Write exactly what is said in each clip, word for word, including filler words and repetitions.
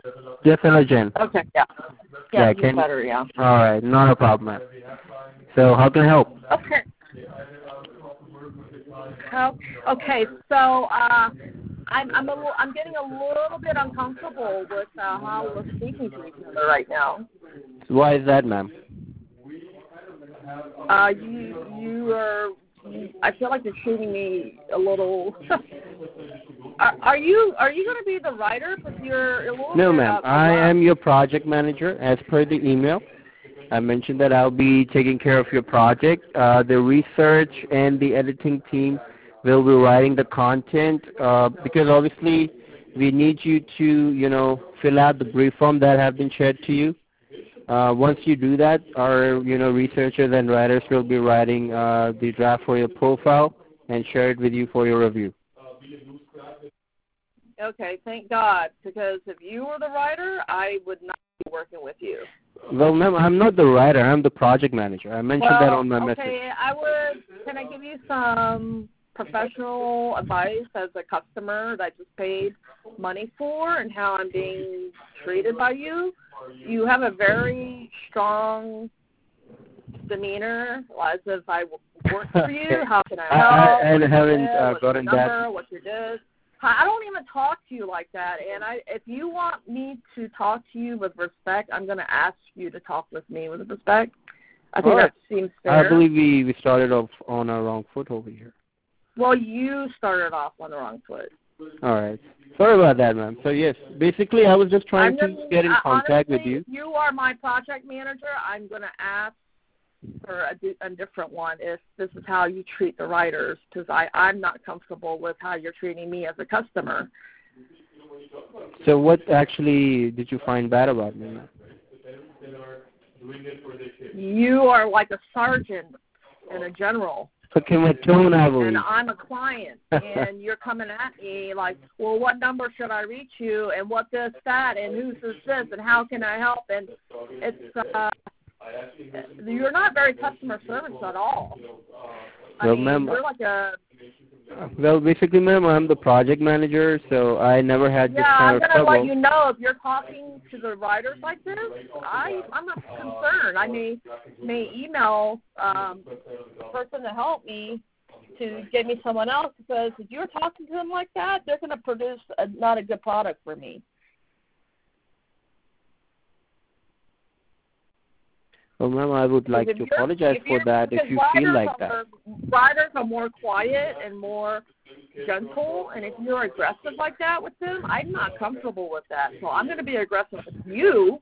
Yes, hello, Jen. Okay, yeah. Yeah, Yeah, this is can. better, yeah. All right, not a problem, ma'am. So how can I help? Okay. How, okay, so uh, I'm I'm a little, I'm getting a little bit uncomfortable with uh, how we're speaking to each other right now. So why is that, ma'am? Uh, you you are. You, I feel like you're treating me a little. are, are you are you going to be the writer? Because you're a little No, bit ma'am. uh, I abrupt. am your project manager. As per the email, I mentioned that I'll be taking care of your project. Uh, the research and the editing team will be writing the content uh, because obviously we need you to, you know, fill out the brief form that have been shared to you. Uh, once you do that, our, you know, researchers and writers will be writing uh, the draft for your profile and share it with you for your review. Okay, thank God, because if you were the writer, I would not be working with you. Well, ma'am, I'm not the writer. I'm the project manager. I mentioned that Well, on my message. okay, I would. Can I give you some professional advice as a customer that just paid money for and how I'm being treated by you? You have a very strong demeanor, as if I work for you. Okay. How can I I, help? I, I What's your haven't bid? uh, What's your gotten that. number? What's your this? I don't even talk to you like that. And I, if you want me to talk to you with respect, I'm going to ask you to talk with me with respect. I think All right. that seems I fair. believe we, we started off on a wrong foot over here. Well, you started off on the wrong foot. All right. Sorry about that, ma'am. So, yes, basically I was just trying I'm to gonna, get in uh, contact honestly, with you. if you are my project manager, I'm going to ask for a, di- a different one if this is how you treat the writers, because I'm not comfortable with how you're treating me as a customer. So what actually did you find bad about me, ma'am? You are like a sergeant and a general. Okay, my tone, I believe. And I'm a client, and you're coming at me like, well, what number should I reach you, and what this, that, and who's this, this, and how can I help? And it's, uh, you're not very customer service at all. I Well, mean, ma'am, you're like a... well, basically, ma'am, I'm the project manager, so I never had this Yeah, kind I'm of going to let trouble. you know if you're talking to the writers like this, I, I'm not concerned. I may, may email um, the person to help me to get me someone else, because if you're talking to them like that, they're going to produce a, not a good product for me. Well, ma'am, I would like to apologize for that if you feel like that. Are, writers are more quiet and more gentle, and if you're aggressive like that with them, I'm not comfortable with that. So I'm going to be aggressive with you,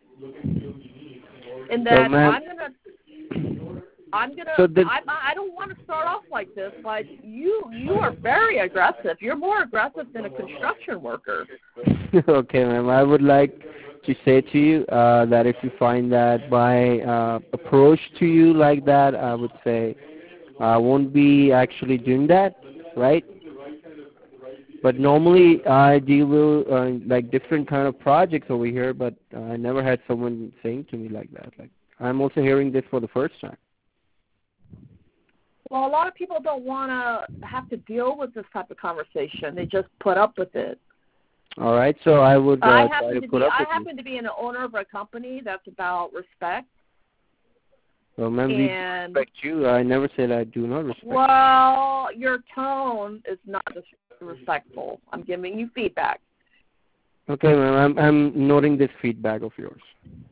and that so, I'm going to... I'm gonna. So the, I, I don't want to start off like this, but you you are very aggressive. You're more aggressive than a construction worker. Okay, ma'am. I would like to say to you uh, that if you find that my uh, approach to you like that, I would say I won't be actually doing that, right? But normally I deal with uh, like different kind of projects over here, but I never had someone saying to me like that. Like I'm also hearing this for the first time. Well, a lot of people don't want to have to deal with this type of conversation. They just put up with it. All right, so I would uh, I try happen to to put be. up I with happen you. to be an owner of a company that's about respect. Well, ma'am, we respect you. I never said I do not respect you. Well, your tone is not respectful. I'm giving you feedback. Okay, ma'am. I'm I'm noting this feedback of yours.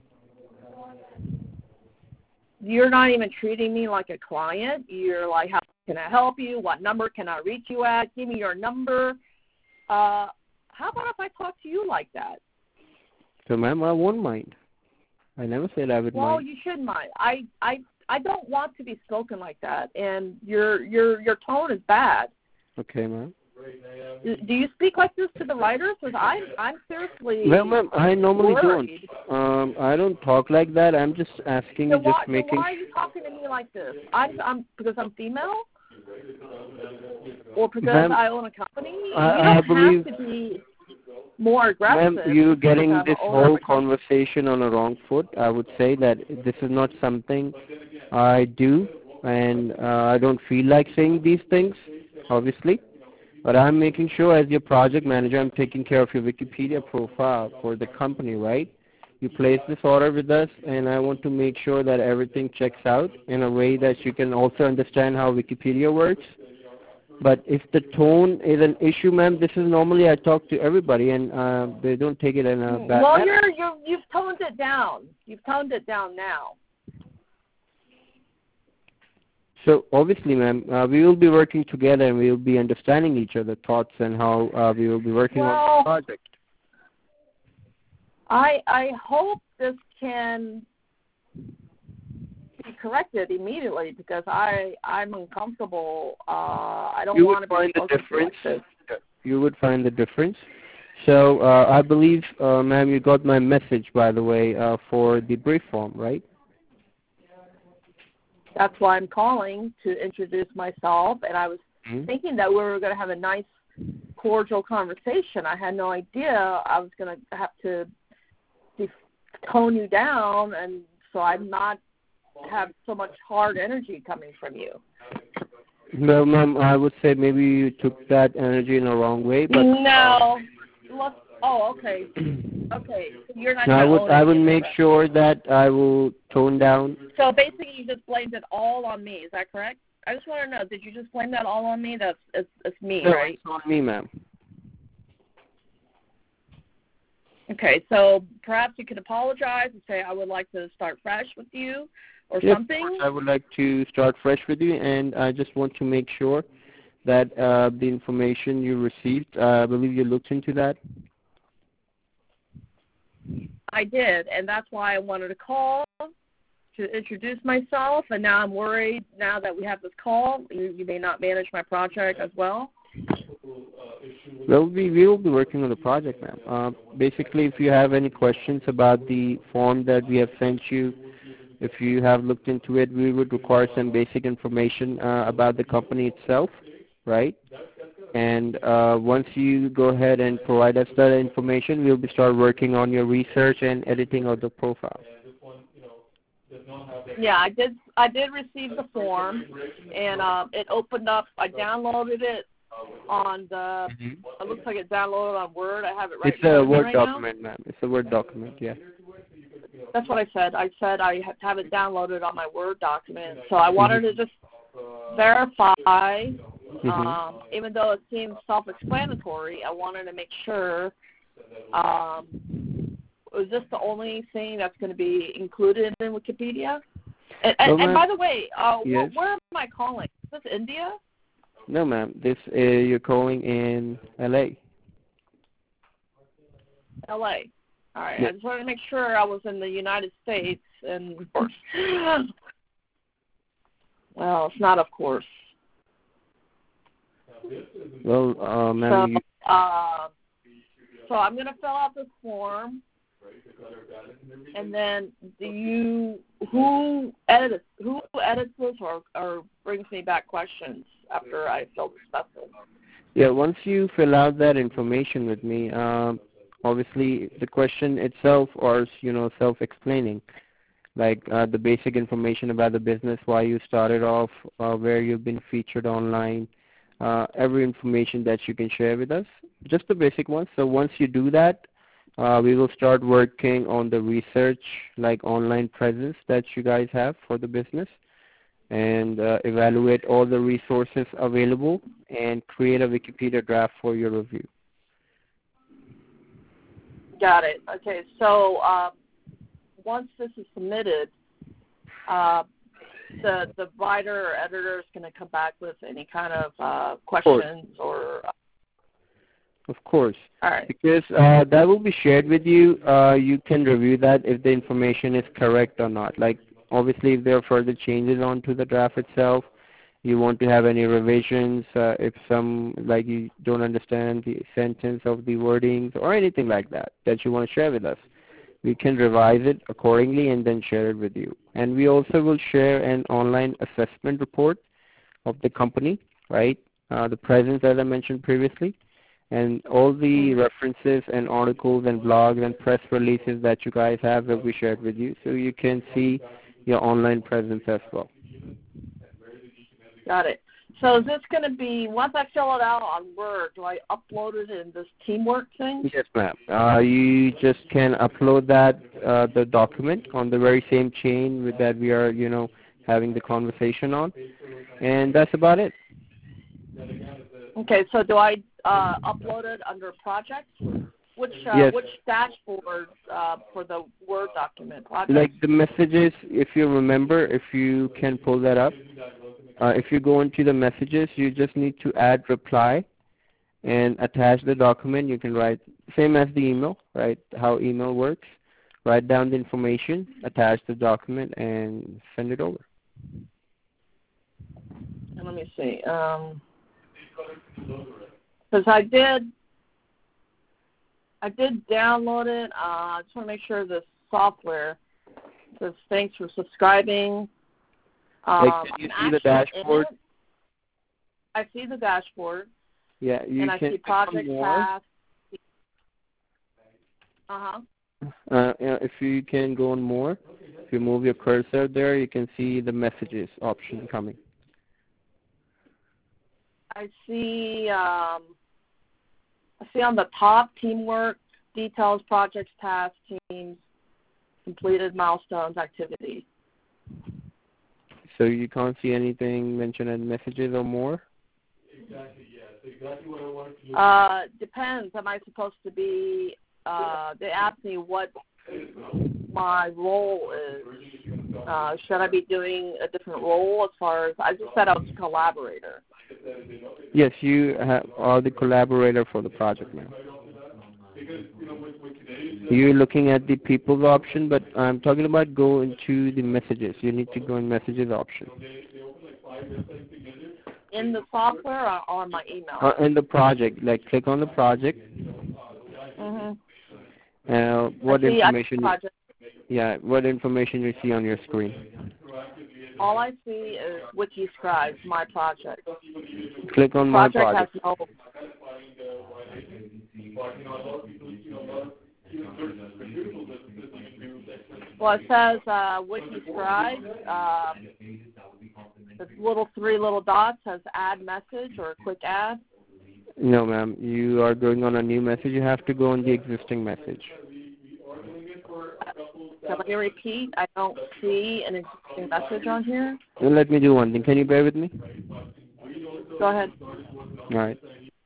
You're not even treating me like a client. You're like, how can I help you? What number can I reach you at? Give me your number. Uh, how about if I talk to you like that? So, ma'am, I won't mind. I never said I would well, mind. Well, you should mind. I, I, I don't want to be spoken like that, and your your your tone is bad. Okay, ma'am. Do, do you speak like this to the writers? Because I'm I'm seriously Well, ma'am, I normally worried. don't. Um, I don't talk like that. I'm just asking So you, why, just making. so why are you talking to me like this? I'm I'm because I'm female, or because I own a company. I, you don't I believe, have to be more aggressive. Ma'am, you're getting this whole a conversation on a wrong foot. I would say that this is not something I do, and uh, I don't feel like saying these things, obviously. But I'm making sure as your project manager, I'm taking care of your Wikipedia profile for the company, right? You place this order with us, and I want to make sure that everything checks out in a way that you can also understand how Wikipedia works. But if the tone is an issue, ma'am, this is normally I talk to everybody, and uh, they don't take it in a bad Well, manner. you're, you're, you've toned it down. You've toned it down now. So obviously, ma'am, uh, we will be working together, and we will be understanding each other's thoughts and how uh, we will be working Well, on the project. I I hope this can be corrected immediately because I I'm uncomfortable. Uh, I don't You want would to be find the spoken to difference. like this. You would find the difference. So uh, I believe, uh, ma'am, you got my message, by the way, uh, for the brief form, right? That's why I'm calling to introduce myself, and I was Mm-hmm. thinking that we were going to have a nice, cordial conversation. I had no idea I was going to have to def- tone you down, and so I'm not have so much hard energy coming from you. Well, ma'am, I would say maybe you took that energy in a wrong way, but No. Let's, oh, okay. Okay. So you're not I going to would own I any would of make it. sure that I will tone down. So basically, you just blamed it all on me. Is that correct? I just want to know, did you just blame that all on me? That's it's, it's me, No, right? it's on me, ma'am. Okay, so perhaps you could apologize and say I would like to start fresh with you or Yes, something. I would like to start fresh with you, and I just want to make sure that uh, the information you received, uh, I believe you looked into that. I did, and that's why I wanted to call to introduce myself, and now I'm worried now that we have this call, you, you may not manage my project as well. Well, we we will be working on the project, ma'am. Uh, basically, if you have any questions about the form that we have sent you, if you have looked into it, we would require some basic information uh, about the company itself, right? And uh, once you go ahead and provide us that information, we'll be start working on your research and editing of the profile. Yeah, I did. I did receive the form, and uh, it opened up. I downloaded it on the. Mm-hmm. It looks like it downloaded on Word. I have it right It's in front a of me Word right document, ma'am. It's a Word document, yeah. That's what I said. I said I have to have it downloaded on my Word document. So I wanted Mm-hmm. to just verify, Mm-hmm. um, even though it seems self-explanatory, I wanted to make sure. Um, is this the only thing that's going to be included in Wikipedia? And, and, Well, and by the way, uh, yes. wh- where am I calling? Is this India? No, ma'am. This uh, you're calling in L A. L A. All right. Yeah. I just wanted to make sure I was in the United States, and well, it's not, of course. Well, uh, ma'am, So, you, uh, so I'm going to fill out this form, and then do you who edits who edits this or, or brings me back questions after I fill the stuff in? yeah. Once you fill out that information with me, um, obviously the question itself or you know self-explaining, like uh, the basic information about the business, why you started off, uh, where you've been featured online, uh, every information that you can share with us, just the basic ones. So once you do that, uh, we will start working on the research, like online presence that you guys have for the business, and uh, evaluate all the resources available and create a Wikipedia draft for your review. Got it. Okay, so um, once this is submitted, uh, the the writer or editor is going to come back with any kind of uh, questions or. Uh, Of course. all right. Because uh, that will be shared with you. Uh, you can review that if the information is correct or not. Like, obviously, if there are further changes onto the draft itself, you want to have any revisions, uh, if some, like you don't understand the sentence of the wordings or anything like that that you want to share with us, we can revise it accordingly and then share it with you. And we also will share an online assessment report of the company, right? Uh, the presence, as I mentioned previously, and all the references and articles and blogs and press releases that you guys have will be shared with you, so you can see your online presence as well. Got it. So is this going to be, once I fill it out on Word, do I upload it in this Teamwork thing? Yes, ma'am. Uh, you just can upload that, uh, the document on the very same chain with that we are, you know, having the conversation on. And that's about it. Okay, so do I uh, upload it under projects? Which uh, Yes. which dashboard uh, for the Word document? Project? Like the messages, if you remember, if you can pull that up, uh, if you go into the messages, you just need to add reply and attach the document. You can write, same as the email, right, how email works. Write down the information, attach the document, and send it over. And let me see. Um, because I did, I did download it. Uh, I just want to make sure the software says thanks for subscribing. Um, Like, can you I'm see the actually in dashboard? it. I see the dashboard, Yeah, you and I can see click on project more. tasks. Uh-huh. Uh, yeah, if you can go on more, if you move your cursor there, you can see the messages option coming. I see. Um, I see on the top teamwork, details, projects, tasks, teams, completed milestones, activities. So you can't see anything mentioned in messages or more? Uh, depends. Am I supposed to be? Uh, they asked me what my role is. Uh, should I be doing a different role as far as I just said I was a collaborator. Yes, you ha are the collaborator for the project now. You're looking at the people's option, but I'm talking about go into the messages. You need to go in messages option. In the software or on my email? Uh, in the project, like click on the project. Mhm. Uh, what I see, information? I see project. Yeah, what information you see on your screen? All I see is WikiScribe, my project. Click on project my project. Has no. Well, it says uh, WikiScribe. Uh, the little three little dots says add message or a quick add. No, ma'am. You are going on a new message. You have to go on the existing message. So let me repeat. I don't see an existing message on here. Well, let me do one thing. Can you bear with me? Go ahead. All right.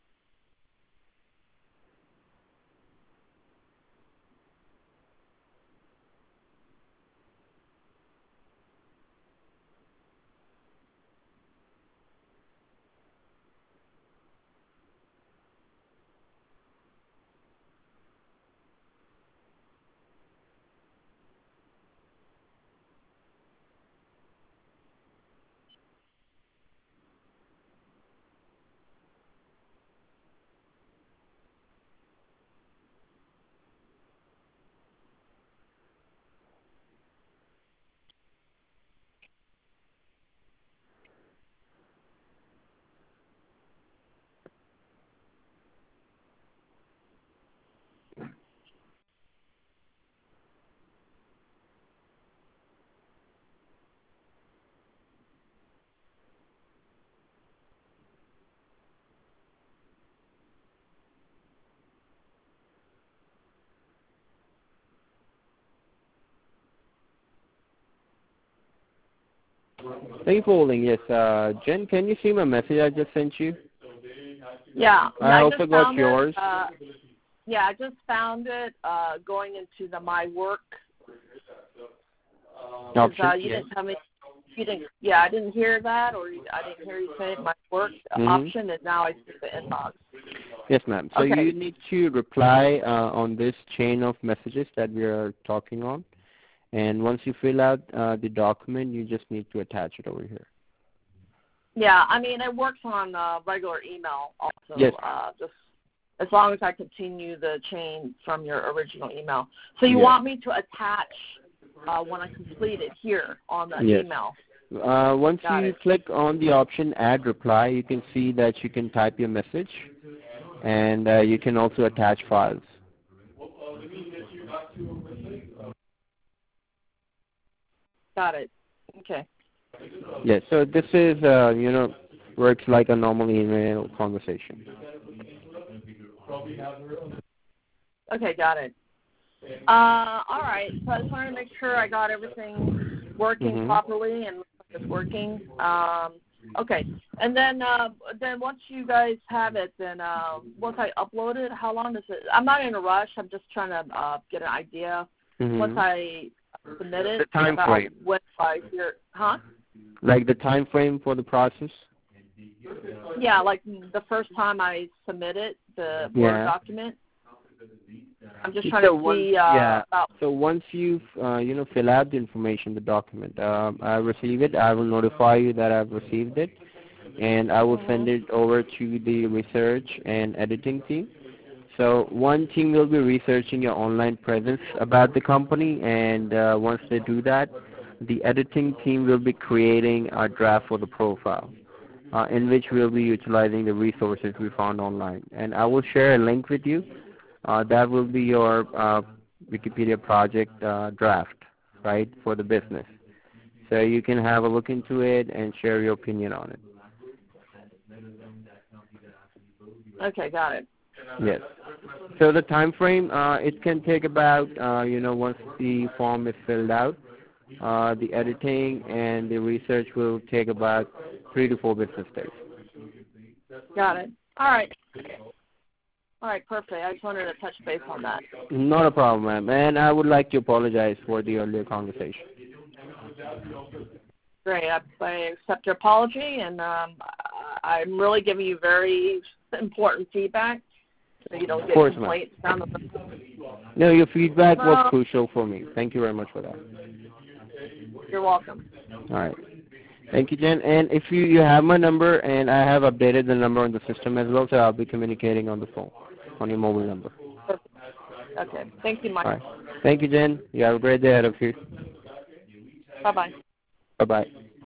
Thank you for holding. Yes, uh, Jen, can you see my message I just sent you? Yeah. I, I also just got found yours. It, uh, yeah, I just found it uh, going into the My Work. Option, Uh, you yes. didn't tell me. You didn't. Yeah, I didn't hear that, or you, I didn't hear you say My Work Mm-hmm. option, and now I see the inbox. Yes, ma'am. So Okay. you need to reply uh, on this chain of messages that we are talking on. And once you fill out uh, the document, you just need to attach it over here. Yeah, I mean, it works on uh, regular email also. Yes. Uh, just as long as I continue the chain from your original email. So you Yes. want me to attach uh, when I complete it here on the Yes. email? Uh, once Got you it. click on the option Add Reply, you can see that you can type your message, and uh, you can also attach files. Got it. Okay. Yes. So this is, uh, you know, Works like a normal email conversation. Okay, got it. Uh, all right. So I just wanted to make sure I got everything working Mm-hmm. properly and it's working. Um, okay. And then uh, then once you guys have it, then uh, once I upload it, how long does it? I'm not in a rush. I'm just trying to uh, get an idea. Mm-hmm. Once I submit it, The time about frame. when I hear, huh? Like the time frame for the process? Yeah, like the first time I submit it, the Yeah. Word document. I'm just trying So to once, see uh, yeah. about. So once you uh, you know fill out the information, the document, um, I receive it. I will notify you that I've received it, and I will Mhm. send it over to the research and editing team. So one team will be researching your online presence about the company, and uh, once they do that, the editing team will be creating a draft for the profile, uh, in which we'll be utilizing the resources we found online. And I will share a link with you. Uh, that will be your uh, Wikipedia project uh, draft, right, for the business. So you can have a look into it and share your opinion on it. Okay, got it. Yes. So the time frame, uh, it can take about, uh, you know, once the form is filled out, uh, the editing and the research will take about three to four business days. Got it. All right. All right, perfect. I just wanted to touch base on that. Not a problem, ma'am. And I would like to apologize for the earlier conversation. Great. I, I accept your apology, and um, I- I'm really giving you very important feedback so you don't Of get course, complaints down the No, your feedback was Well, crucial for me. Thank you very much for that. You're welcome. All right. Thank you, Jen. And if you, you have my number, and I have updated the number on the system as well, so I'll be communicating on the phone, on your mobile number. Okay. Thank you, Mike. All right. Thank you, Jen. You have a great day ahead of you. Bye-bye. Bye-bye.